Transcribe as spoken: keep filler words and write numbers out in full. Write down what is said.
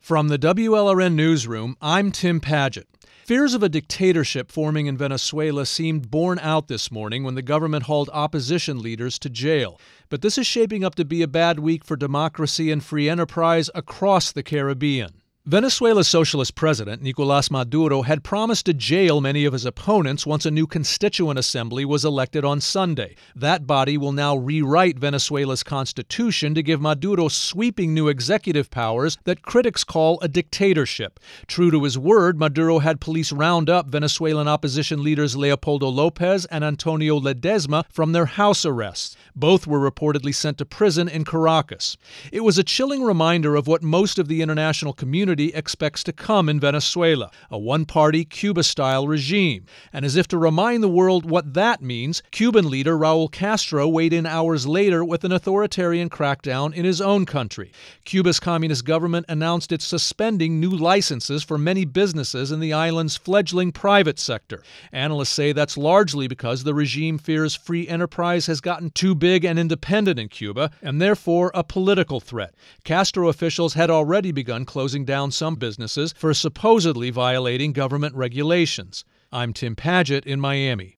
From the W L R N Newsroom, I'm Tim Padgett. Fears of a dictatorship forming in Venezuela seemed borne out this morning when the government hauled opposition leaders to jail. But this is shaping up to be a bad week for democracy and free enterprise across the Caribbean. Venezuela's socialist president, Nicolás Maduro, had promised to jail many of his opponents once a new constituent assembly was elected on Sunday. That body will now rewrite Venezuela's constitution to give Maduro sweeping new executive powers that critics call a dictatorship. True to his word, Maduro had police round up Venezuelan opposition leaders Leopoldo López and Antonio Ledesma from their house arrests. Both were reportedly sent to prison in Caracas. It was a chilling reminder of what most of the international community expects to come in Venezuela, a one-party Cuba-style regime. And as if to remind the world what that means, Cuban leader Raul Castro weighed in hours later with an authoritarian crackdown in his own country. Cuba's communist government announced it's suspending new licenses for many businesses in the island's fledgling private sector. Analysts say that's largely because the regime fears free enterprise has gotten too big and independent in Cuba, and therefore a political threat. Castro officials had already begun closing down some businesses for supposedly violating government regulations. I'm Tim Padgett in Miami.